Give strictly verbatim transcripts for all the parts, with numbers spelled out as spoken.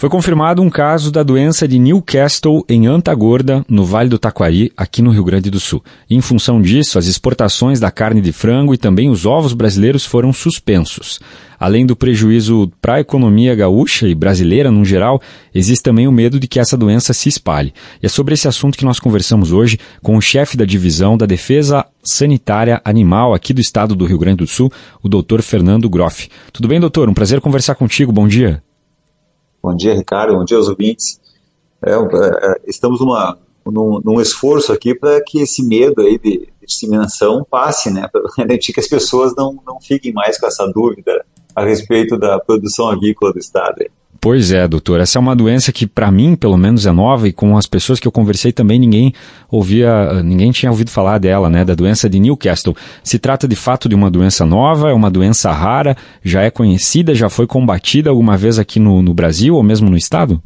Foi confirmado um caso da doença de Newcastle em Antagorda, no Vale do Taquari, aqui no Rio Grande do Sul. E, em função disso, as exportações da carne de frango e também os ovos brasileiros foram suspensos. Além do prejuízo para a economia gaúcha e brasileira no geral, existe também o medo de que essa doença se espalhe. E é sobre esse assunto que nós conversamos hoje com o chefe da divisão da Defesa Sanitária Animal aqui do estado do Rio Grande do Sul, o doutor Fernando Groff. Tudo bem, doutor? Um prazer conversar contigo. Bom dia. Bom dia, Ricardo. Bom dia aos ouvintes. É, é, estamos numa, num, num esforço aqui para que esse medo aí de, de disseminação passe, né? Para garantir que as pessoas não, não fiquem mais com essa dúvida a respeito da produção avícola do estado. Pois é, doutor. Essa é uma doença que, para mim, pelo menos, é nova, e com as pessoas que eu conversei também, ninguém ouvia, ninguém tinha ouvido falar dela, né? Da doença de Newcastle. Se trata, de fato, de uma doença nova, é uma doença rara, já é conhecida, já foi combatida alguma vez aqui no, no Brasil ou mesmo no estado?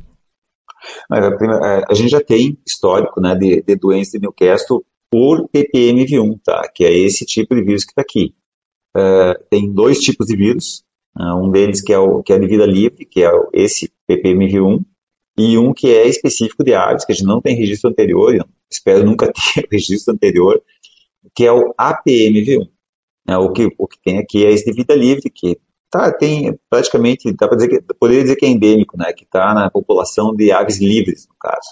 A gente já tem histórico, né, de, de doença de Newcastle por P P M V um, tá? Que é esse tipo de vírus que está aqui. Uh, tem dois tipos de vírus. Uh, um deles que é, o, que é de vida livre, que é esse P P M V um, e um que é específico de aves, que a gente não tem registro anterior, eu espero nunca ter registro anterior, que é o A P M V um. Uh, o, que, o que tem aqui é esse de vida livre, que tá, tem praticamente, dá para dizer que, poderia dizer que é endêmico, né, que está na população de aves livres, no caso.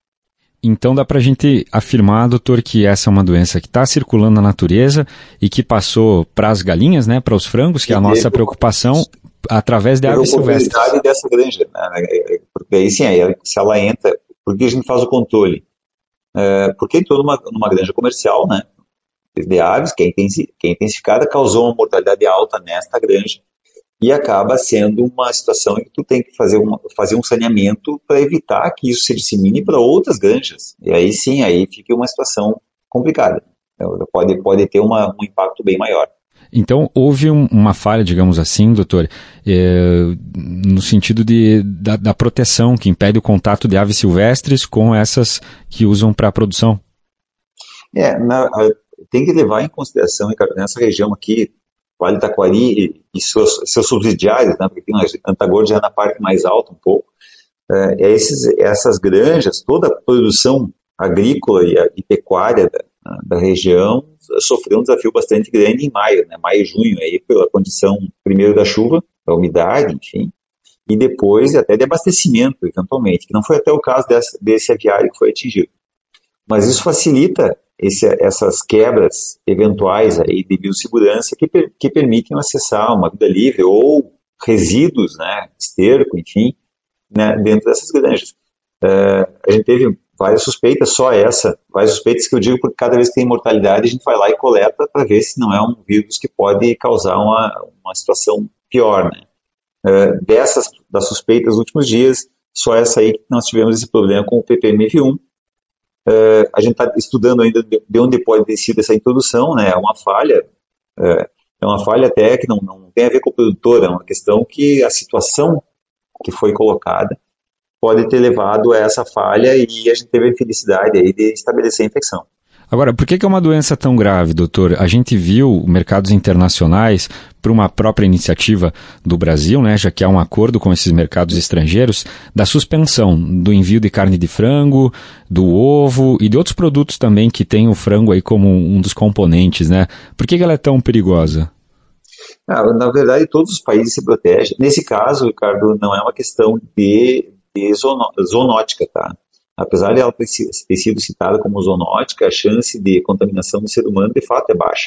Então dá para a gente afirmar, doutor, que essa é uma doença que está circulando na natureza e que passou para as galinhas, né, para os frangos, que é a nossa preocupação, através de aves silvestres. A dessa granja, né, porque aí sim, aí, se ela entra, por que a gente faz o controle? É, porque entrou numa, numa granja comercial, né, de aves, que é, que é intensificada, causou uma mortalidade alta nesta granja. E acaba sendo uma situação em que tu tem que fazer, uma, fazer um saneamento para evitar que isso se dissemine para outras granjas. E aí sim, aí fica uma situação complicada. Pode, pode ter uma, um impacto bem maior. Então, houve um, uma falha, digamos assim, doutor, é, no sentido de, da, da proteção, que impede o contato de aves silvestres com essas que usam para a produção? É, na, tem que levar em consideração, Ricardo, nessa região aqui, Vale do Taquari e seus, seus subsidiários, né, porque tem Antagorda já na parte mais alta um pouco, é, esses, essas granjas, toda a produção agrícola e, a, e pecuária da, da região sofreu um desafio bastante grande em maio, né, maio e junho, aí, pela condição primeiro da chuva, da umidade, enfim, e depois até de abastecimento, eventualmente, que não foi até o caso desse, desse aviário que foi atingido. Mas isso facilita esse, essas quebras eventuais aí de biossegurança que, que permitem acessar uma vida livre ou resíduos, né, esterco, enfim, né, dentro dessas granjas. Uh, a gente teve várias suspeitas, só essa, várias suspeitas que eu digo porque cada vez que tem mortalidade a gente vai lá e coleta para ver se não é um vírus que pode causar uma, uma situação pior, né. Uh, dessas, das suspeitas dos últimos dias, só essa aí que nós tivemos esse problema com o P P M V um. Uh, a gente está estudando ainda de onde pode ter sido essa introdução, né? É uma falha, uh, é uma falha até que não, não tem a ver com o produtor, é uma questão que a situação que foi colocada pode ter levado a essa falha e a gente teve a infelicidade aí de estabelecer a infecção. Agora, por que é uma doença tão grave, doutor? A gente viu mercados internacionais, por uma própria iniciativa do Brasil, né, já que há um acordo com esses mercados estrangeiros, da suspensão do envio de carne de frango, do ovo e de outros produtos também que tem o frango aí como um dos componentes, né? Por que ela é tão perigosa? Ah, na verdade, todos os países se protegem. Nesse caso, Ricardo, não é uma questão de, de zono, zoonótica, tá? Apesar de ela ter sido citada como zoonótica, a chance de contaminação do ser humano, de fato, é baixa.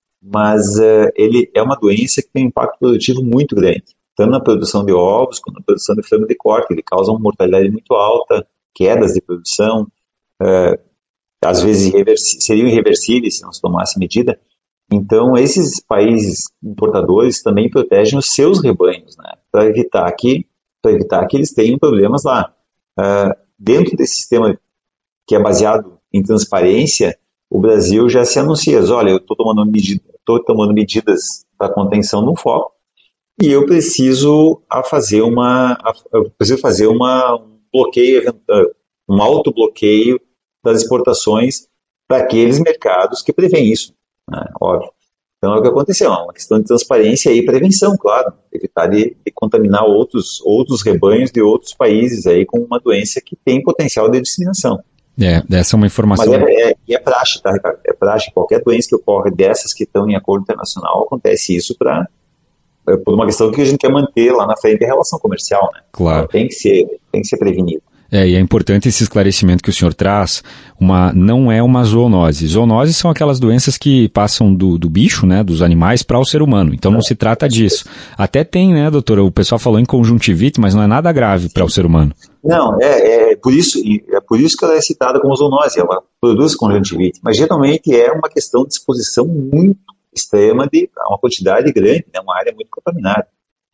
Mas uh, ele é uma doença que tem um impacto produtivo muito grande, tanto na produção de ovos, quanto na produção de frango de corte. Ele causa uma mortalidade muito alta, quedas de produção, uh, às vezes irreversí- seriam irreversíveis se não se tomasse medida. Então, esses países importadores também protegem os seus rebanhos, né, para evitar que, para evitar que eles tenham problemas lá. Uh, dentro desse sistema que é baseado em transparência, o Brasil já se anuncia, olha, eu estou tomando, medida, tomando medidas para contenção no foco e eu preciso a fazer, uma, a, eu preciso fazer uma, um bloqueio, um autobloqueio das exportações para aqueles mercados que prevêem isso, né, óbvio. Então é o que aconteceu, é uma questão de transparência e prevenção, claro, evitar de, de contaminar outros, outros rebanhos de outros países aí com uma doença que tem potencial de disseminação. É, essa é uma informação... Mas é, é, é praxe, tá, Ricardo? É praxe, qualquer doença que ocorre dessas que estão em acordo internacional, acontece isso para por uma questão que a gente quer manter lá na frente a relação comercial, né? Claro. Então, tem que ser, tem que ser prevenido. É, e é importante esse esclarecimento que o senhor traz, uma, não é uma zoonose. Zoonoses são aquelas doenças que passam do, do bicho, né, dos animais, para o ser humano. Então não se trata disso. Até tem, né, doutor, o pessoal falou em conjuntivite, mas não é nada grave para o ser humano. Não, é, é, por isso, é por isso que ela é citada como zoonose, ela produz conjuntivite. Mas geralmente é uma questão de exposição muito extrema de uma quantidade grande, né, uma área muito contaminada.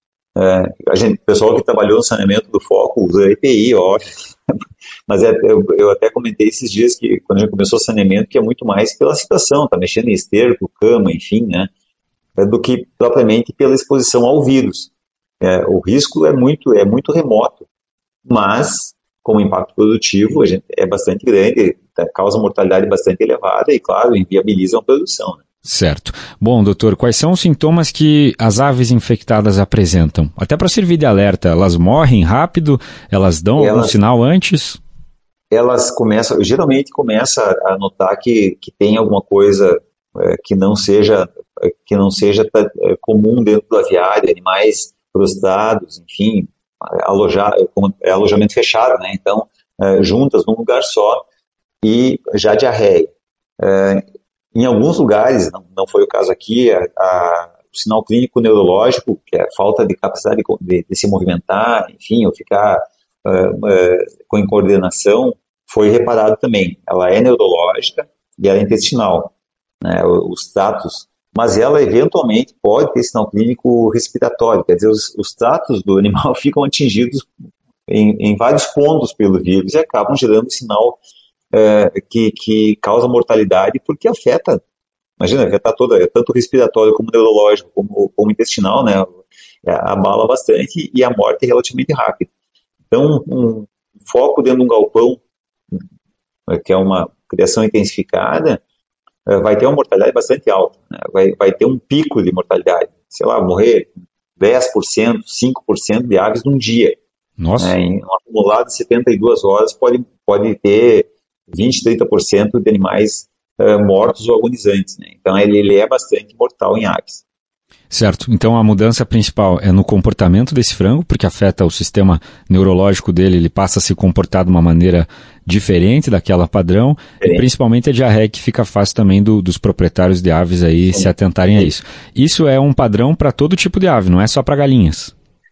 É, a gente, o pessoal que trabalhou no saneamento do foco usa E P I, óbvio, mas é, eu, eu até comentei esses dias que quando a gente começou o saneamento que é muito mais pela situação, tá mexendo em esterco, cama, enfim, né, é, do que propriamente pela exposição ao vírus. É, o risco é muito, é muito remoto, mas como impacto produtivo a gente, é bastante grande, causa mortalidade bastante elevada e, claro, inviabiliza a produção, né. Certo. Bom, doutor, quais são os sintomas que as aves infectadas apresentam? Até para servir de alerta, elas morrem rápido? Elas dão elas, algum sinal antes? Elas começam, geralmente começa a notar que, que tem alguma coisa é, que não seja, que não seja é, comum dentro do aviário, animais prostrados, enfim, alojar, é alojamento fechado, né? Então, é, juntas num lugar só, e já diarreia. É, Em alguns lugares, não, não foi o caso aqui, a, a, o sinal clínico neurológico, que é a falta de capacidade de, de, de se movimentar, enfim, ou ficar uh, uh, com incoordenação, foi reparado também. Ela é neurológica e ela é intestinal, né, os tratos, mas ela eventualmente pode ter sinal clínico respiratório, quer dizer, os, os tratos do animal ficam atingidos em, em vários pontos pelo vírus e acabam gerando sinal É, que, que causa mortalidade porque afeta, imagina, afeta toda, tanto respiratório como neurológico, como, como intestinal, né, abala bastante e a morte é relativamente rápida. Então, um foco dentro de um galpão, que é uma criação intensificada, vai ter uma mortalidade bastante alta, né, vai, vai ter um pico de mortalidade, sei lá, morrer dez por cento, cinco por cento de aves num dia. Nossa. Né, em um acumulado de setenta e duas horas pode, pode ter vinte, trinta por cento de animais uh, mortos ou agonizantes, né? Então ele, ele é bastante mortal em aves. Certo, então a mudança principal é no comportamento desse frango, porque afeta o sistema neurológico dele, ele passa a se comportar de uma maneira diferente daquela padrão, diferente. E principalmente a diarreia que fica fácil também do, dos proprietários de aves aí Sim. se atentarem Sim. a isso. Isso é um padrão para todo tipo de ave, não é só para galinhas.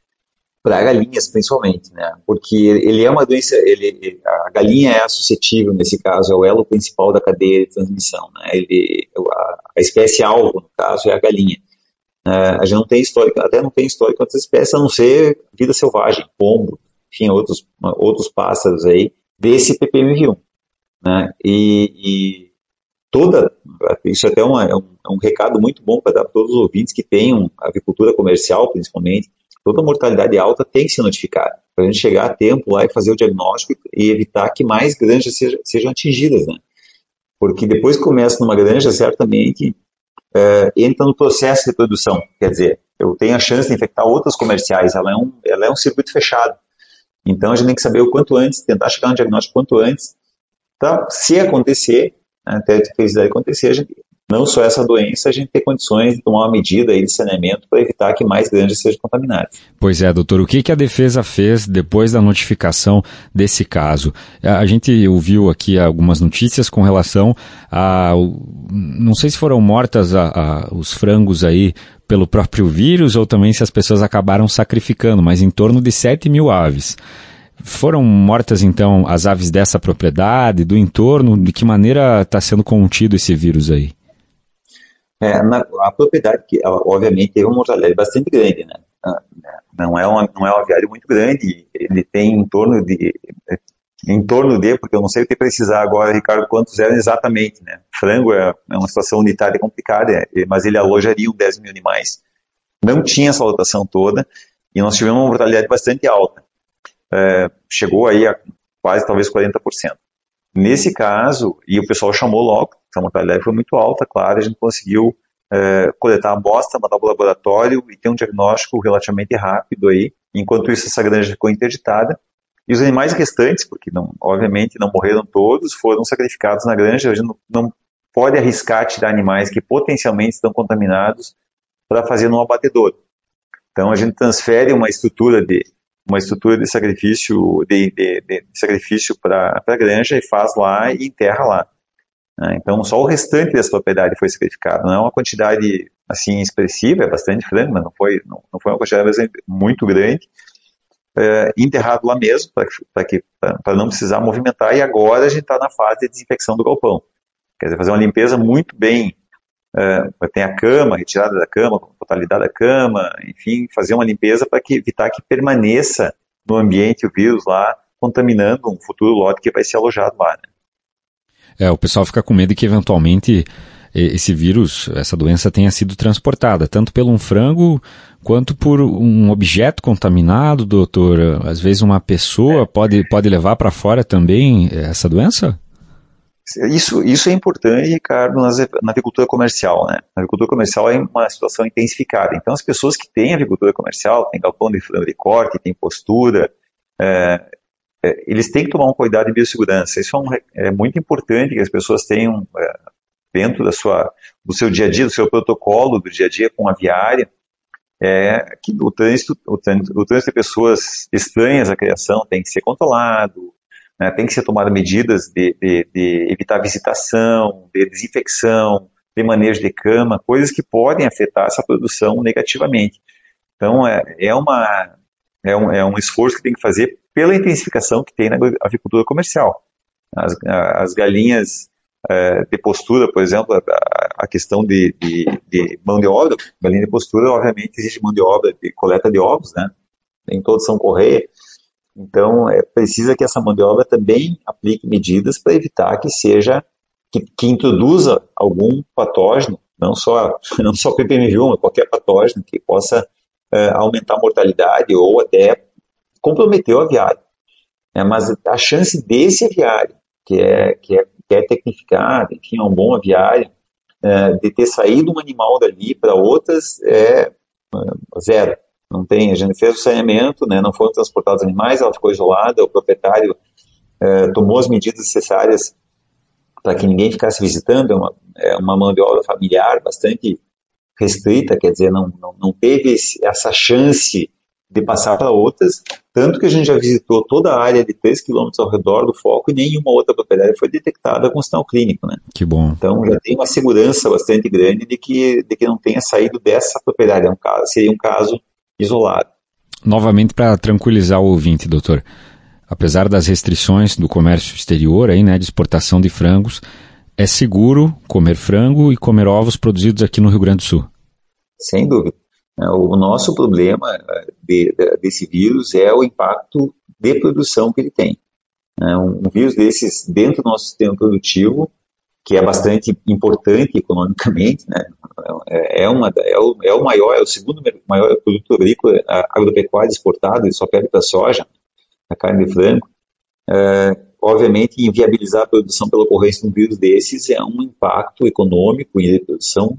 Para galinhas, principalmente, né? Porque ele é uma doença, ele, a galinha é suscetível, nesse caso, é o elo principal da cadeia de transmissão, né? Ele, a, a espécie-alvo, no caso, é a galinha. Uh, a gente não tem histórico, até não tem histórico outras espécies, a não ser vida selvagem, pombo, enfim, outros, outros pássaros aí, desse P P M V um, né? E, e toda, isso até é, uma, é, um, é um recado muito bom para dar para todos os ouvintes que tenham avicultura comercial, principalmente. Toda mortalidade alta tem que ser notificada, para a gente chegar a tempo lá e fazer o diagnóstico e evitar que mais granjas sejam, sejam atingidas, né? Porque depois que começa numa granja, certamente é, entra no processo de produção, quer dizer, eu tenho a chance de infectar outras comerciais, ela é um, ela é um circuito fechado. Então a gente tem que saber o quanto antes, tentar chegar no diagnóstico quanto antes, tá? Se acontecer, né, até a felicidade acontecer, a gente, não só essa doença, a gente tem condições de tomar uma medida aí de saneamento para evitar que mais granjas sejam contaminadas. Pois é, doutor, o que, que a defesa fez depois da notificação desse caso? A gente ouviu aqui algumas notícias com relação a, não sei se foram mortas a, a, os frangos aí pelo próprio vírus ou também se as pessoas acabaram sacrificando, mas em torno de sete mil aves. Foram mortas, então, as aves dessa propriedade, do entorno? De que maneira está sendo contido esse vírus aí? É, na, a propriedade, que ela, obviamente, teve uma mortalidade bastante grande, né? Não é, uma, não é um aviário muito grande, ele tem em torno de, em torno de, porque eu não sei o que precisar agora, Ricardo, quantos eram exatamente, né? Frango é, é uma situação unitária complicada, é, mas ele alojaria dez mil animais. Não tinha essa lotação toda, e nós tivemos uma mortalidade bastante alta. É, chegou aí a quase, talvez, quarenta por cento. Nesse caso, e o pessoal chamou logo, essa mortalidade foi muito alta, claro, a gente conseguiu é, coletar a amostra, mandar para o laboratório e ter um diagnóstico relativamente rápido aí. Enquanto isso, essa granja ficou interditada. E os animais restantes, porque não, obviamente não morreram todos, foram sacrificados na granja. A gente não, não pode arriscar tirar animais que potencialmente estão contaminados para fazer no abatedor. Então a gente transfere uma estrutura de uma estrutura de sacrifício de, de, de sacrifício para a granja e faz lá e enterra lá. Então só o restante dessa propriedade foi sacrificado. Não é uma quantidade assim expressiva, é bastante frango, mas não foi, não, não foi uma quantidade muito grande. É, enterrado lá mesmo, para não precisar movimentar, e agora a gente está na fase de desinfecção do galpão. Quer dizer, fazer uma limpeza muito bem, é, tem a cama, retirada da cama, totalidade da cama, enfim, fazer uma limpeza para que, evitar que permaneça no ambiente o vírus lá, contaminando um futuro lote que vai ser alojado lá. Né? É, o pessoal fica com medo de que eventualmente esse vírus, essa doença tenha sido transportada, tanto por um frango quanto por um objeto contaminado, doutor. Às vezes uma pessoa é. pode, pode levar para fora também essa doença? Isso, isso é importante, Ricardo, na avicultura comercial. Né? A avicultura comercial é uma situação intensificada. Então as pessoas que têm avicultura comercial, tem galpão de frango de corte, tem postura, é, é, eles têm que tomar um cuidado de biossegurança. Isso é, um, é muito importante que as pessoas tenham... É, dentro da sua, do seu dia a dia, do seu protocolo do dia a dia com a aviária, é que o trânsito, o trânsito, o trânsito de pessoas estranhas à criação tem que ser controlado, né, tem que ser tomadas medidas de, de, de evitar visitação, de desinfecção, de manejo de cama, coisas que podem afetar essa produção negativamente. Então, é, é, uma, é, um, é um esforço que tem que fazer pela intensificação que tem na avicultura comercial. As, as galinhas... de postura, por exemplo, a, a questão de, de, de mão de obra, galinha de postura, obviamente, existe mão de obra de coleta de ovos, né? Nem todos são correia. Então, é precisa que essa mão de obra também aplique medidas para evitar que seja, que, que introduza algum patógeno, não só, não só P P M V um, mas qualquer patógeno que possa é, aumentar a mortalidade ou até comprometer o aviário. É, mas a chance desse aviário, que é, que é que é tecnificado, enfim, é um bom aviário, é, de ter saído um animal dali para outras é, é zero. Não tem, a gente fez o saneamento, né, não foram transportados animais, ela ficou isolada, o proprietário é, tomou as medidas necessárias para que ninguém ficasse visitando, é uma, é uma mão de obra familiar bastante restrita, quer dizer, não, não, não teve esse, essa chance de passar para outras, tanto que a gente já visitou toda a área de três quilômetros ao redor do foco e nenhuma outra propriedade foi detectada com sinal clínico, né? Que bom. Então já tem uma segurança bastante grande de que, de que não tenha saído dessa propriedade, é um caso, seria um caso isolado. Novamente, para tranquilizar o ouvinte, doutor, apesar das restrições do comércio exterior, aí, né, de exportação de frangos, é seguro comer frango e comer ovos produzidos aqui no Rio Grande do Sul? Sem dúvida. O nosso problema de, de, desse vírus é o impacto de produção que ele tem. Um vírus desses dentro do nosso sistema produtivo, que é bastante importante economicamente, né? é, uma, é, o, é o maior, é o segundo maior produto agrícola agropecuário exportado, só perde para a soja, a carne de frango. É, obviamente, inviabilizar a produção pela ocorrência de um vírus desses é um impacto econômico e de produção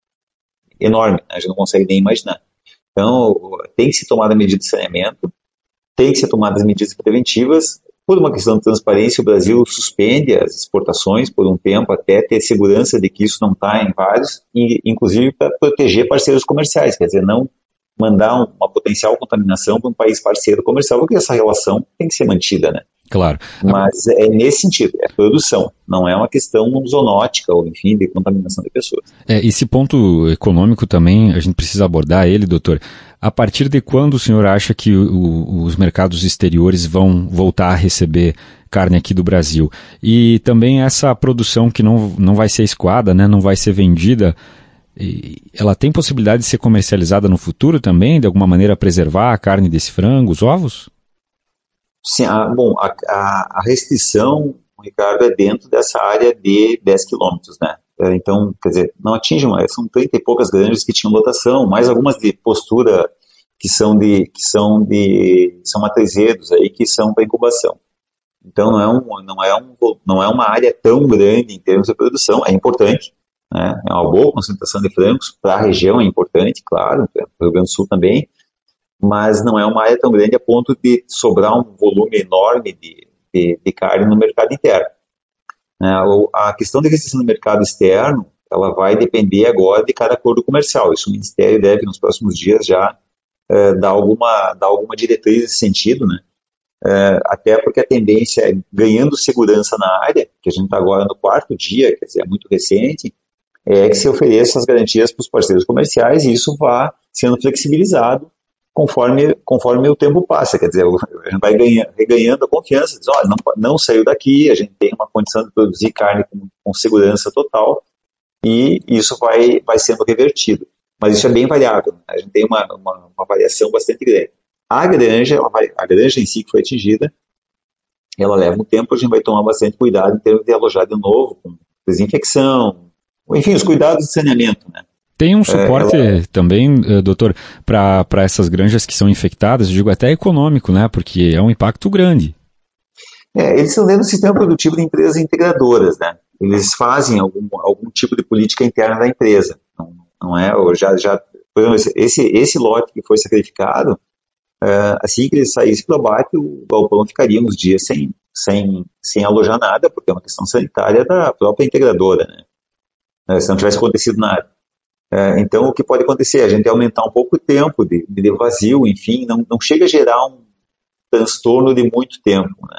enorme, a gente não consegue nem imaginar. Então, tem que se tomar a medida de saneamento, tem que ser tomadas medidas preventivas. Por uma questão de transparência, o Brasil suspende as exportações por um tempo até ter segurança de que isso não está em vários, e, inclusive para proteger parceiros comerciais, quer dizer, não mandar um, uma potencial contaminação para um país parceiro comercial, porque essa relação tem que ser mantida, né? Claro. Mas é nesse sentido, é produção, não é uma questão zoonótica ou, enfim, de contaminação de pessoas. É, esse ponto econômico também, a gente precisa abordar ele, doutor. A partir de quando o senhor acha que o, os mercados exteriores vão voltar a receber carne aqui do Brasil? E também essa produção que não, não vai ser escoada, né, não vai ser vendida, ela tem possibilidade de ser comercializada no futuro também, de alguma maneira preservar a carne desse frango, os ovos? Sim, a, bom, a, a, a restrição, Ricardo, é dentro dessa área de dez quilômetros, né? Então, quer dizer, não atinge mais, são trinta e poucas granjas que tinham lotação, mais algumas de postura que são de, que são de, são matrizeiros aí, que são para incubação. Então, não é, um, não, é um, não é uma área tão grande em termos de produção, é importante, né? É uma boa concentração de frangos, para a região é importante, claro, para o Rio Grande do Sul também, mas não é uma área tão grande a ponto de sobrar um volume enorme de, de, de carne no mercado interno. A questão de restrição do mercado externo, ela vai depender agora de cada acordo comercial. Isso o Ministério deve, nos próximos dias, já é, dar, alguma, dar alguma diretriz nesse sentido, né? É, até porque a tendência é, ganhando segurança na área, que a gente está agora no quarto dia, quer dizer, é muito recente, é que se ofereça as garantias para os parceiros comerciais e isso vá sendo flexibilizado conforme, conforme o tempo passa, quer dizer, a gente vai ganha, reganhando a confiança, diz, olha, não, não saiu daqui, a gente tem uma condição de produzir carne com, com segurança total, e isso vai, vai sendo revertido. Mas isso é bem variável, né? A gente tem uma, uma, uma variação bastante grande. A granja, ela vai, a granja em si que foi atingida, ela leva um tempo, a gente vai tomar bastante cuidado em termos de alojar de novo, com desinfecção, enfim, os cuidados de saneamento, né? Tem um suporte é, ela... também, doutor, para essas granjas que são infectadas, eu digo até econômico, né? Porque é um impacto grande. É, eles estão dentro do sistema produtivo de empresas integradoras, né? Eles fazem algum, algum tipo de política interna da empresa. Não, não é? Ou já, já, por exemplo, esse, esse lote que foi sacrificado, uh, assim que ele saísse para o abate, o galpão ficaria uns dias sem, sem, sem alojar nada, porque é uma questão sanitária da própria integradora, né? Se não tivesse acontecido nada. Então, o que pode acontecer? A gente aumentar um pouco o tempo de, de vazio, enfim, não, não chega a gerar um transtorno de muito tempo, né?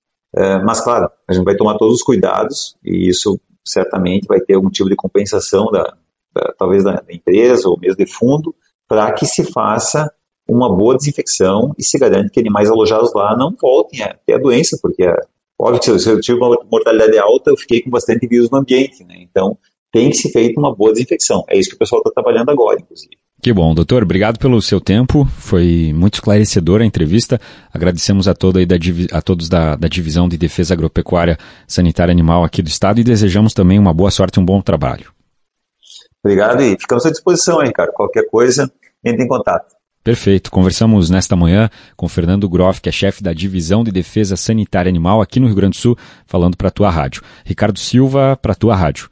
É, mas, claro, a gente vai tomar todos os cuidados e isso certamente vai ter algum tipo de compensação, da, da, talvez da, da empresa ou mesmo de fundo, para que se faça uma boa desinfecção e se garante que animais alojados lá não voltem a ter a doença, porque, é, óbvio que se eu tive uma mortalidade alta, eu fiquei com bastante vírus no ambiente, né? Então, tem que ser feita uma boa desinfecção. É isso que o pessoal está trabalhando agora, inclusive. Que bom, doutor. Obrigado pelo seu tempo. Foi muito esclarecedora a entrevista. Agradecemos a, toda aí da, a todos da, da Divisão de Defesa Agropecuária Sanitária Animal aqui do Estado e desejamos também uma boa sorte e um bom trabalho. Obrigado e ficamos à disposição, hein, cara. Qualquer coisa, entre em contato. Perfeito. Conversamos nesta manhã com Fernando Groff, que é chefe da Divisão de Defesa Sanitária Animal aqui no Rio Grande do Sul, falando para a tua rádio. Ricardo Silva, para a tua rádio.